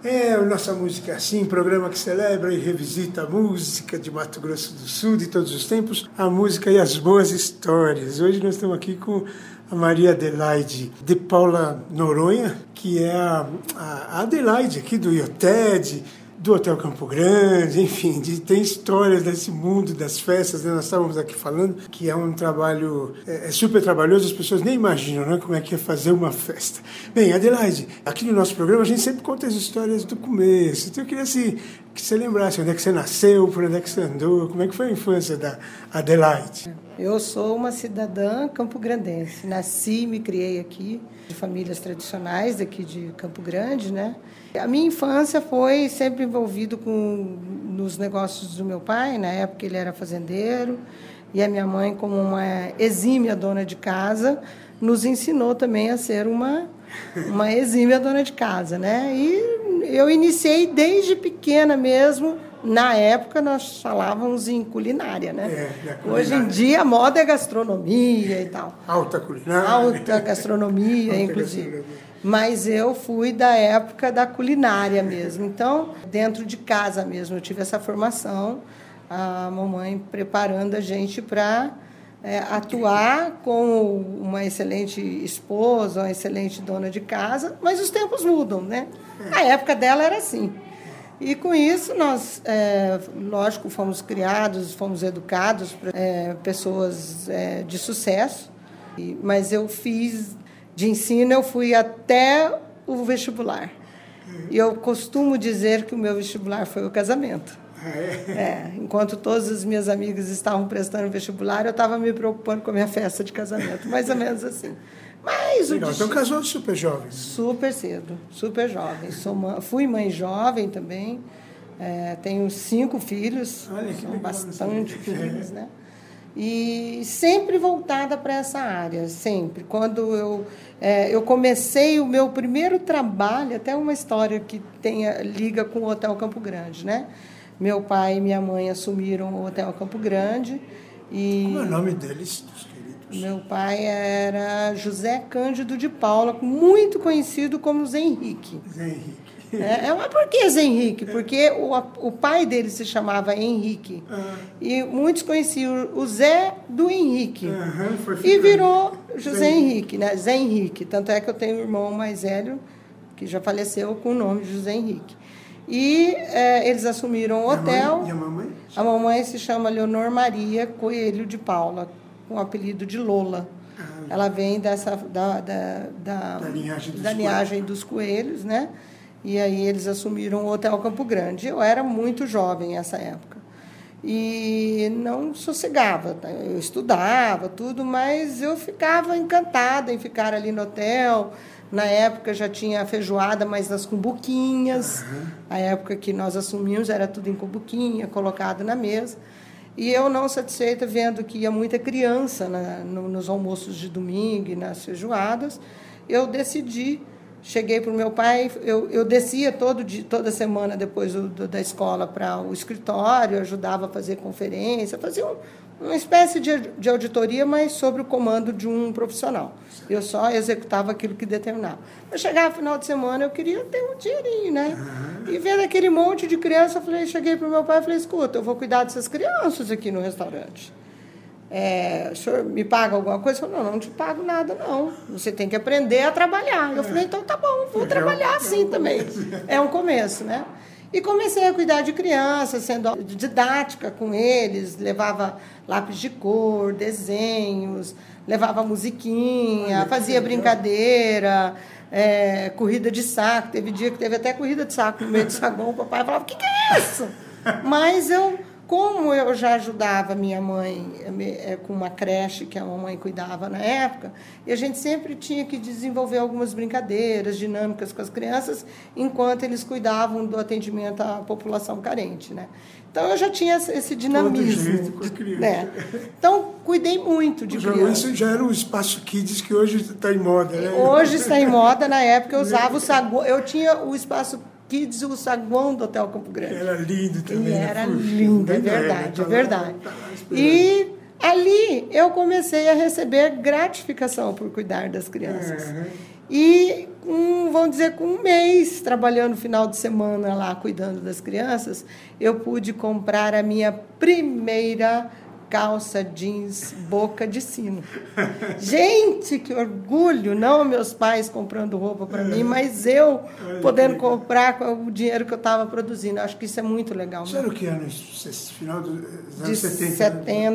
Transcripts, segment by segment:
É, o Nossa Música é Assim, programa que celebra e revisita a música de Mato Grosso do Sul de todos os tempos, a música e as boas histórias. Hoje nós estamos aqui com a Maria Adelaide de Paula Noronha, que é a Adelaide aqui do IOTED, do Hotel Campo Grande, enfim, tem histórias desse mundo das festas, né? Nós estávamos aqui falando que é um trabalho super trabalhoso, as pessoas nem imaginam, né, como é que é fazer uma festa. Bem, Adelaide, aqui no nosso programa a gente sempre conta as histórias do começo, então eu queria que você lembrasse onde é que você nasceu, por onde é que você andou, como é que foi a infância da Adelaide. Eu sou uma cidadã campograndense, nasci e me criei aqui, de famílias tradicionais daqui de Campo Grande, né? A minha infância foi sempre envolvido nos negócios do meu pai, na época ele era fazendeiro, e a minha mãe, como uma exímia dona de casa, nos ensinou também a ser uma exímia dona de casa, né? E eu iniciei desde pequena mesmo. Na época, nós falávamos em culinária, né? Culinária. Hoje em dia, a moda é gastronomia e tal. Alta culinária. Alta gastronomia, alta inclusive. Gastronomia. Mas eu fui da época da culinária mesmo. Então, dentro de casa mesmo, eu tive essa formação. A mamãe preparando a gente para atuar como uma excelente esposa, uma excelente dona de casa. Mas os tempos mudam, né? A época dela era assim. E com isso nós, lógico, fomos criados, fomos educados para pessoas de sucesso, mas eu fiz de ensino, eu fui até o vestibular. E eu costumo dizer que o meu vestibular foi o casamento. Enquanto todas as minhas amigas estavam prestando vestibular, eu estava me preocupando com a minha festa de casamento, mais ou menos assim. Mas legal, então casou super jovem. Super cedo, super jovem. Fui mãe jovem também, tenho 5 filhos, são bastante filhos, né? E sempre voltada para essa área, sempre. Quando eu comecei o meu primeiro trabalho, até uma história que liga com o Hotel Campo Grande, né? Meu pai e minha mãe assumiram o Hotel Campo Grande. Como é o nome deles? Meu pai era José Cândido de Paula, muito conhecido como Zé Henrique. Zé Henrique. Mas por que Zé Henrique? Porque o pai dele se chamava Henrique. E muitos conheciam o Zé do Henrique. E virou José Henrique, né? Zé Henrique. Tanto é que eu tenho um irmão mais velho, que já faleceu, com o nome de José Henrique. E eles assumiram o hotel. E a mamãe? A mamãe se chama Leonor Maria Coelho de Paula, com o apelido de Lola. Ela vem da linhagem dos coelhos, né? E aí eles assumiram o Hotel Campo Grande. Eu era muito jovem nessa época. E não sossegava. Eu estudava, tudo, mas eu ficava encantada em ficar ali no hotel. Na época já tinha a feijoada, mas nas cumbuquinhas. A época que nós assumimos era tudo em cumbuquinha, colocado na mesa. E eu, não satisfeita, vendo que ia muita criança nos almoços de domingo e nas feijoadas, eu decidi, cheguei para o meu pai, eu descia toda semana depois da escola para o escritório, ajudava a fazer conferência, fazia uma espécie de auditoria, mas sobre o comando de um profissional. Eu só executava aquilo que determinava. Mas chegava no final de semana, eu queria ter um dinheirinho, né? E vendo aquele monte de criança, cheguei para o meu pai e falei, escuta, eu vou cuidar dessas crianças aqui no restaurante. O senhor me paga alguma coisa? Eu falei, não te pago nada, não. Você tem que aprender a trabalhar. Eu falei, então tá bom, vou trabalhar assim também. É um começo, né? E comecei a cuidar de crianças, sendo didática com eles, levava lápis de cor, desenhos, levava musiquinha, fazia brincadeira, corrida de saco. Teve dia que teve até corrida de saco no meio do saguão. O papai falava, o que é isso? Mas como eu já ajudava minha mãe com uma creche que a mamãe cuidava na época, e a gente sempre tinha que desenvolver algumas brincadeiras, dinâmicas com as crianças, enquanto eles cuidavam do atendimento à população carente, né? Então, eu já tinha esse dinamismo. Com a criança. Né? Então, cuidei muito de criança. Isso já era o espaço Kids, que hoje está em moda, né? Hoje está em moda. Na época, eu usava o saguão. Eu tinha o espaço Kids, o saguão do Hotel Campo Grande. Era lindo também. Era lindo, é verdade, é verdade. E ali eu comecei a receber gratificação por cuidar das crianças. E vamos dizer, com um mês trabalhando no final de semana lá, cuidando das crianças, eu pude comprar a minha primeira calça jeans boca de sino. Gente, que orgulho! Não meus pais comprando roupa para mim, mas eu podendo comprar com o dinheiro que eu estava produzindo. Acho que isso é muito legal. Isso era o que ano? Final dos anos 70? De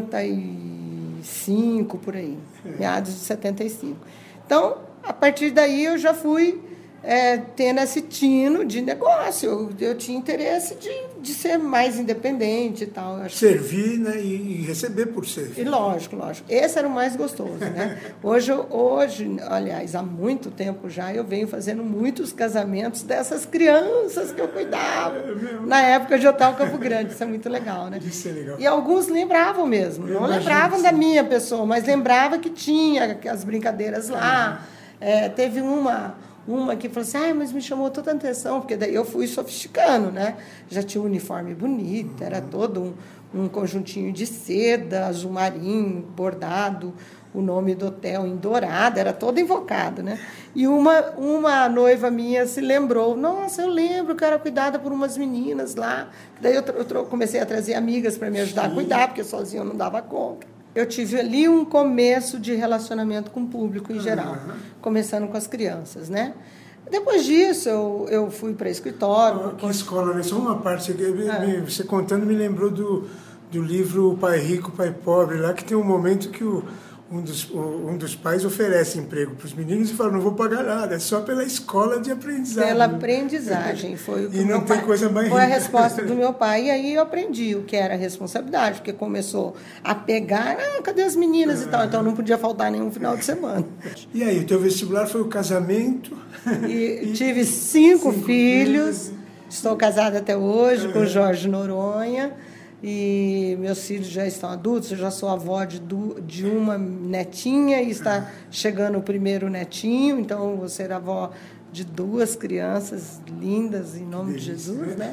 75, por aí. Meados de 75. Então, a partir daí eu já fui tendo esse tino de negócio. Eu tinha interesse de ser mais independente e tal. Servir, né? E receber por servir. E lógico. Esse era o mais gostoso, né? Hoje, aliás, há muito tempo já, eu venho fazendo muitos casamentos dessas crianças que eu cuidava. Na época de Hotel Campo Grande. Isso é muito legal, né? Isso é legal. E alguns lembravam mesmo. Não lembravam da minha pessoa, mas lembrava que tinha as brincadeiras lá. Teve uma que falou assim, mas me chamou toda a atenção, porque daí eu fui sofisticando, né? Já tinha um uniforme bonito, era todo um conjuntinho de seda, azul marinho, bordado, o nome do hotel em dourado, era todo invocado, né? E uma noiva minha se lembrou, nossa, eu lembro que eu era cuidada por umas meninas lá. Daí eu comecei a trazer amigas para me ajudar a cuidar, porque sozinha eu não dava conta. Eu tive ali um começo de relacionamento com o público em geral, começando com as crianças, né? Depois disso, eu fui para escritório. Que escola, né? Só uma parte, você contando me lembrou do livro Pai Rico, Pai Pobre, lá que tem um momento que um dos pais oferece emprego para os meninos e fala, não vou pagar nada, é só pela escola de aprendizagem. Pela aprendizagem. Foi o que e não tem coisa mais Foi a resposta do meu pai, e aí eu aprendi o que era responsabilidade, porque começou a pegar, cadê as meninas e tal, então não podia faltar nenhum final de semana. E aí, o teu vestibular foi o casamento? E tive 5 filhos, estou casada até hoje com o Jorge Noronha, e meus filhos já estão adultos, eu já sou avó de uma netinha e está chegando o primeiro netinho, então vou ser avó de 2 crianças lindas, em nome de Jesus, né?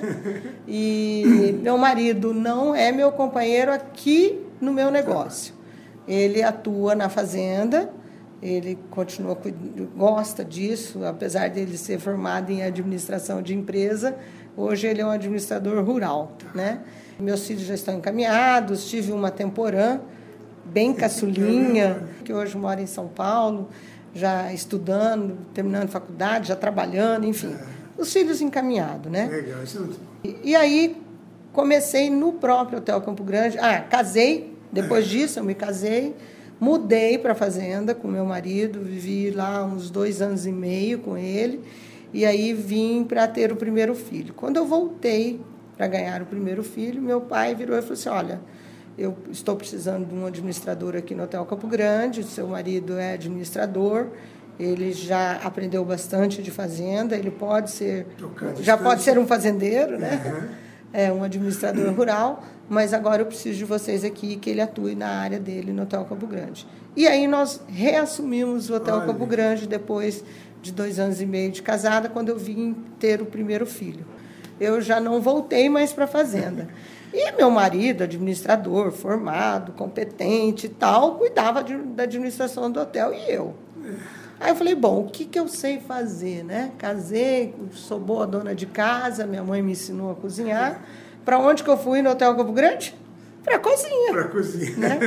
E meu marido não é meu companheiro aqui no meu negócio. Ele atua na fazenda, ele continua, gosta disso, apesar de ele ser formado em administração de empresa, hoje ele é um administrador rural, né? Meus filhos já estão encaminhados, tive uma temporã bem caçulinha, que hoje mora em São Paulo, já estudando, terminando faculdade, já trabalhando, enfim. Os filhos encaminhados, né? Legal, isso e aí comecei no próprio Hotel Campo Grande. Casei, depois disso eu me casei, mudei para a fazenda com meu marido, vivi lá uns 2 anos e meio com ele, e aí vim para ter o primeiro filho. Quando eu voltei para ganhar o primeiro filho, meu pai virou e falou assim, olha, eu estou precisando de um administrador aqui no Hotel Campo Grande, seu marido é administrador, ele já aprendeu bastante de fazenda, ele pode ser, pode ser um fazendeiro, né? É um administrador rural, mas agora eu preciso de vocês aqui, que ele atue na área dele no Hotel Campo Grande. E aí nós reassumimos o Hotel Campo Grande depois de 2 anos e meio de casada, quando eu vim ter o primeiro filho. Eu já não voltei mais para a fazenda. E meu marido, administrador, formado, competente e tal, cuidava da administração do hotel e eu. Aí eu falei, bom, o que eu sei fazer, né? Casei, sou boa dona de casa, minha mãe me ensinou a cozinhar. Para onde que eu fui no Hotel Campo Grande? Para a cozinha. Para a cozinha. Né?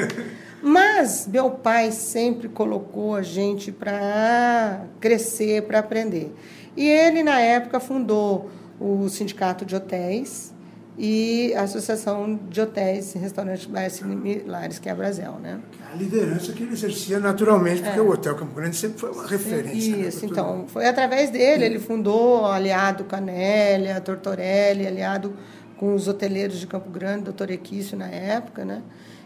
Mas meu pai sempre colocou a gente para crescer, para aprender. E ele, na época, fundou o Sindicato de Hotéis e a Associação de Hotéis e Restaurantes Bares Similares, que é a Brasel, né? A liderança que ele exercia naturalmente, porque o Hotel Campo Grande sempre foi uma referência. Isso, né, então, foi através dele, ele fundou, aliado com a Nélia, Tortorelli, aliado com os hoteleiros de Campo Grande, doutor Equício na época, né?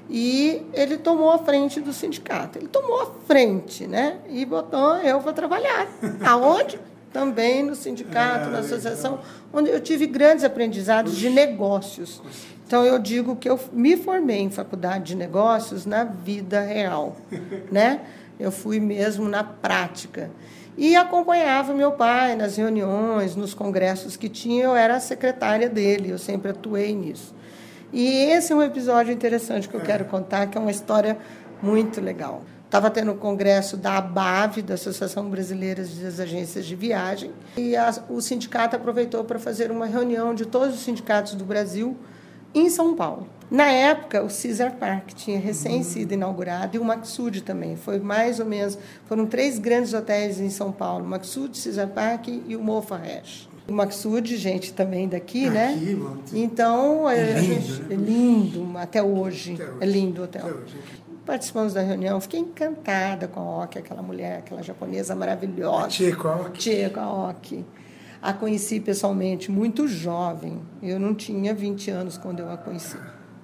E ele tomou a frente do sindicato. Ele tomou a frente, né? E botou eu para trabalhar. Aonde? Também no sindicato, na associação, onde eu tive grandes aprendizados de negócios. Então, eu digo que eu me formei em faculdade de negócios na vida real, né? Eu fui mesmo na prática. E acompanhava meu pai nas reuniões, nos congressos que tinha, eu era a secretária dele, eu sempre atuei nisso. E esse é um episódio interessante que eu quero contar, que é uma história muito legal. estava tendo o congresso da ABAV, da Associação Brasileira das Agências de Viagem, e o sindicato aproveitou para fazer uma reunião de todos os sindicatos do Brasil em São Paulo. Na época, o Caesar Park tinha recém sido inaugurado e o Maxud também. Foi mais ou menos, foram 3 grandes hotéis em São Paulo, o Maxud, Caesar Park e o Mofa Resch. O Maxud, gente também daqui, né? Então, é lindo até hoje. É lindo até hoje. Participamos da reunião, fiquei encantada com a Oki, aquela mulher, aquela japonesa maravilhosa. Chieko Aoki. Chieko Aoki. A conheci pessoalmente muito jovem. Eu não tinha 20 anos quando eu a conheci.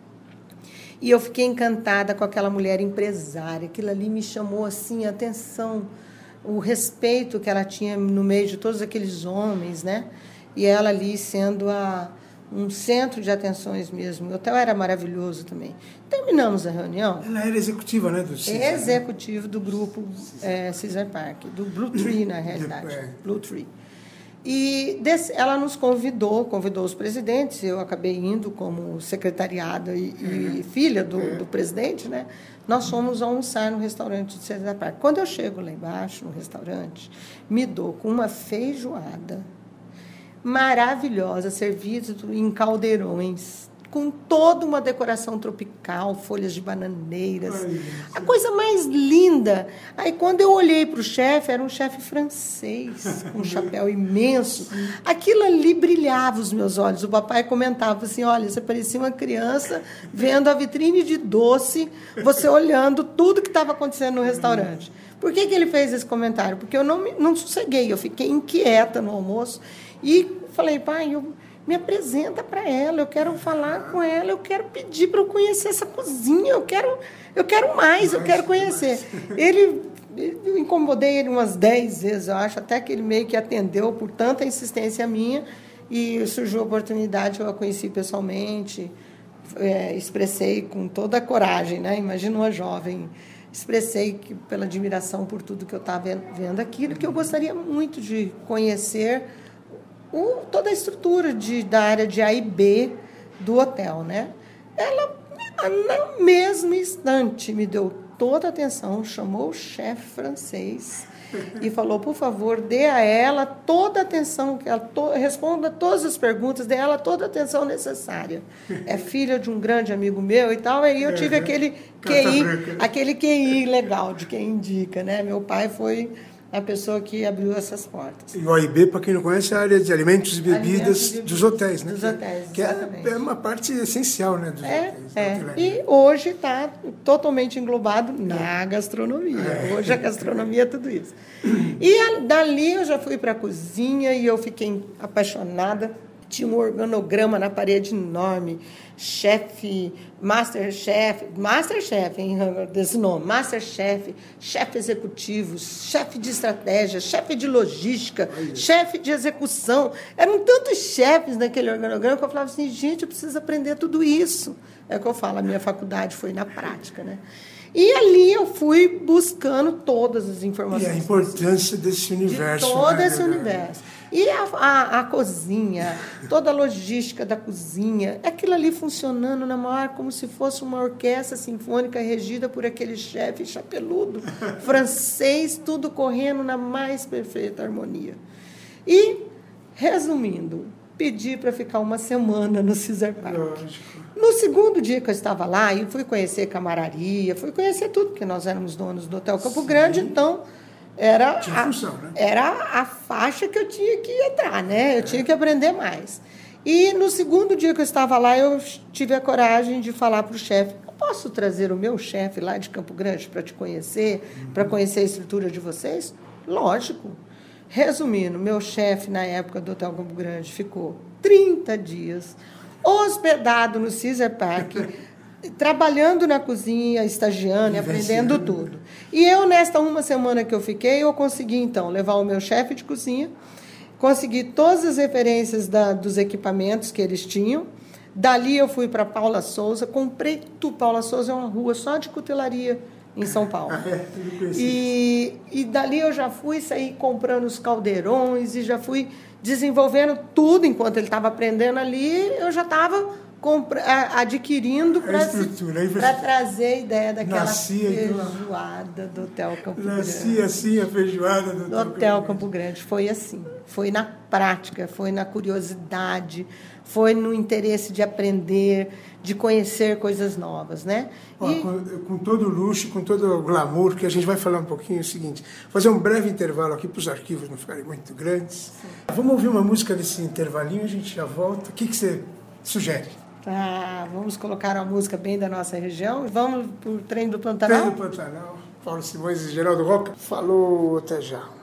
E eu fiquei encantada com aquela mulher empresária. Aquilo ali me chamou assim, a atenção, o respeito que ela tinha no meio de todos aqueles homens, né? E ela ali sendo um centro de atenções mesmo. O hotel era maravilhoso também. Terminamos a reunião. Ela era executiva, né? Do Caesar, executiva do grupo Caesar Park, do Blue Tree, na realidade. Blue Tree. E ela nos convidou os presidentes, eu acabei indo como secretariada e filha do presidente, né? Nós fomos almoçar no restaurante de Caesar Park. Quando eu chego lá embaixo, no restaurante, me dou com uma feijoada maravilhosa, servida em caldeirões, com toda uma decoração tropical, folhas de bananeiras, a coisa mais linda. Aí, quando eu olhei para o chefe, era um chefe francês, com um chapéu imenso. Aquilo ali brilhava os meus olhos. O papai comentava assim, olha, você parecia uma criança vendo a vitrine de doce, você olhando tudo que estava acontecendo no restaurante. Por que ele fez esse comentário? Porque eu não sosseguei, eu fiquei inquieta no almoço e falei, pai, me apresenta para ela, eu quero falar com ela, eu quero pedir para eu conhecer essa cozinha, eu quero mais, eu quero conhecer. Eu incomodei ele umas 10 vezes, eu acho, até que ele meio que atendeu por tanta insistência minha, e surgiu a oportunidade, eu a conheci pessoalmente, expressei com toda a coragem, né? Imagina uma jovem, expressei pela admiração por tudo que eu estava vendo aquilo, que eu gostaria muito de conhecer toda a estrutura da área de A e B do hotel, né? Ela, no mesmo instante, me deu toda a atenção, chamou o chefe francês e falou, por favor, dê a ela toda a atenção, que ela responda todas as perguntas, dê a ela toda a atenção necessária. É filha de um grande amigo meu e tal, aí eu tive aquele QI legal de quem indica, né? Meu pai foi a pessoa que abriu essas portas. E o AIB, para quem não conhece, é a área de alimentos e bebidas dos hotéis, né? Dos hotéis, que é uma parte essencial, né? Dos hotéis, E hoje está totalmente englobado na gastronomia. Hoje a gastronomia é tudo isso. E dali eu já fui para a cozinha e eu fiquei apaixonada. Tinha um organograma na parede enorme, chefe, masterchef, hein, desse nome, masterchef, chefe executivo, chefe de estratégia, chefe de logística, chefe de execução. Eram tantos chefes naquele organograma que eu falava assim, gente, eu preciso aprender tudo isso. É o que eu falo, a minha faculdade foi na prática, né? E ali eu fui buscando todas as informações. E a importância desse universo. De todo esse universo. E a cozinha, toda a logística da cozinha, aquilo ali funcionando na maior, como se fosse uma orquestra sinfônica regida por aquele chefe chapeludo francês, tudo correndo na mais perfeita harmonia. E, resumindo, pedi para ficar uma semana no Caesar Park. Lógico. No segundo dia que eu estava lá, eu fui conhecer camararia, fui conhecer tudo, porque nós éramos donos do Hotel Campo Grande, então era a faixa que eu tinha que entrar, né? Eu tinha que aprender mais. E no segundo dia que eu estava lá, eu tive a coragem de falar para o chefe, eu posso trazer o meu chefe lá de Campo Grande para te conhecer, para conhecer a estrutura de vocês? Lógico. Resumindo, meu chefe, na época do Hotel Campo Grande, ficou 30 dias hospedado no Caesar Park, trabalhando na cozinha, estagiando e aprendendo tudo. E eu, nesta uma semana que eu fiquei, eu consegui, então, levar o meu chefe de cozinha, consegui todas as referências dos equipamentos que eles tinham. Dali eu fui para Paula Souza, comprei tudo. Paula Souza é uma rua só de cutelaria em São Paulo. E dali eu já fui sair comprando os caldeirões e já fui desenvolvendo tudo enquanto ele estava aprendendo ali, eu já estava adquirindo para trazer a ideia daquela feijoada do Hotel Campo Grande. Nascia assim a feijoada do Hotel Campo Grande. Foi assim. Foi na prática, foi na curiosidade, foi no interesse de aprender, de conhecer coisas novas, né? Com todo o luxo, com todo o glamour, que a gente vai falar um pouquinho, é o seguinte, fazer um breve intervalo aqui para os arquivos não ficarem muito grandes. Sim. Vamos ouvir uma música desse intervalinho, a gente já volta. O que você sugere? Vamos colocar uma música bem da nossa região. Vamos para o Trem do Pantanal? Trem do Pantanal. Paulo Simões e Geraldo Roca. Falou, até já.